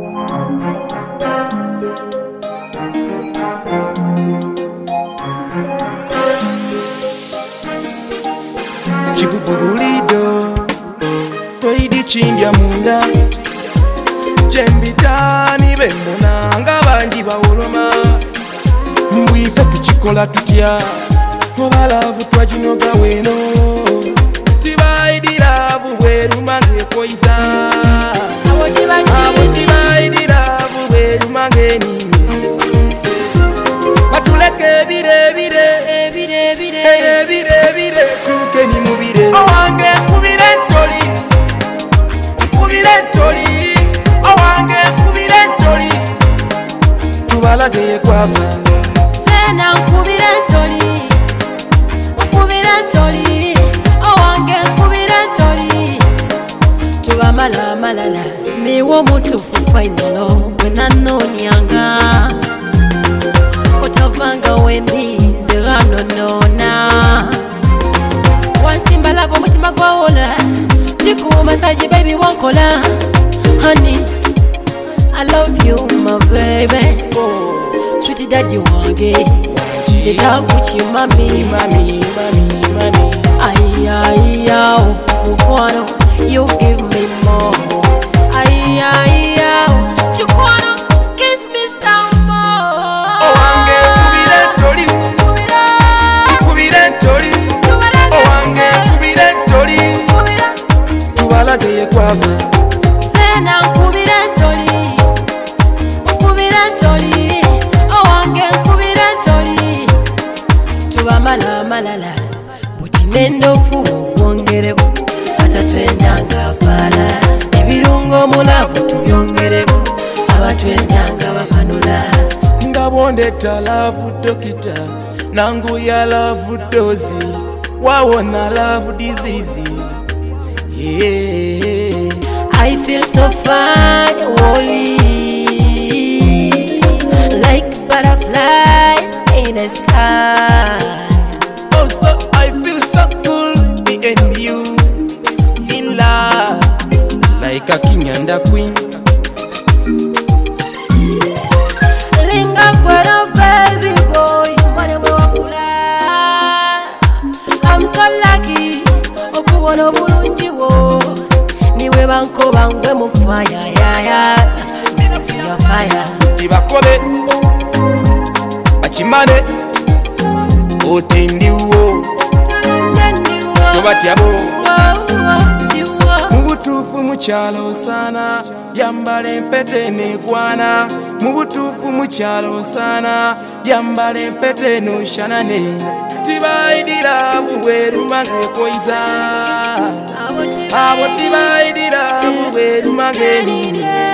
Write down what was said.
Chibubulido toidi chindya munda jembitani bembona nga banji bawoloma mbwife tuchikola tutya obalavu twajinoga weno tibaidiravu bwerumange koiza abo tibaidiravu bwerumange nini batuleke birebire tukeni mubire owange nkubire ntoli owange nkubire ntoli tubalageye kwava sena nkubire ntoli owange nkubire ntoli tubamala malala niwo mutufu fainalo wenanonyanga otavanga wendize ganonona wansimba lavo mutima gwawola tikumasaji baby wankola honey I love you my baby sweetie daddy wange nitakuchi mami ay ukwano you give me more ay chukwano kiss me some more owange nkubire ntoli owange nkubire ntoli tubalageye kwava sena nkubire ntoli owange nkubire ntoli tubamala malala butinendofu bwongerebu atatwenyanga pala ebirungo mulavu tubyongerebu abatwenyanga bakanula ngabondeta lavu dokita nangu ya lavu dozi wawona lavu disease yeah. I feel so fine, holy, like butterflies in the sky. Also, I feel so cool being you in love, like a king and a queen. Linga kwero baby boy, I'm so lucky, okubona bulungi wo. Niwe banko bangwe mu fire, ya fire. Tibakobe, achimane, otendiwo, tobatyabo. Mubutufu mukyalo sana, yambale mpete negwana. Mubutufu mukyalo sana, yambale mpete no shanane. Tibaidiravu bwerumange koiza abo tibaidiravu bwerumange nini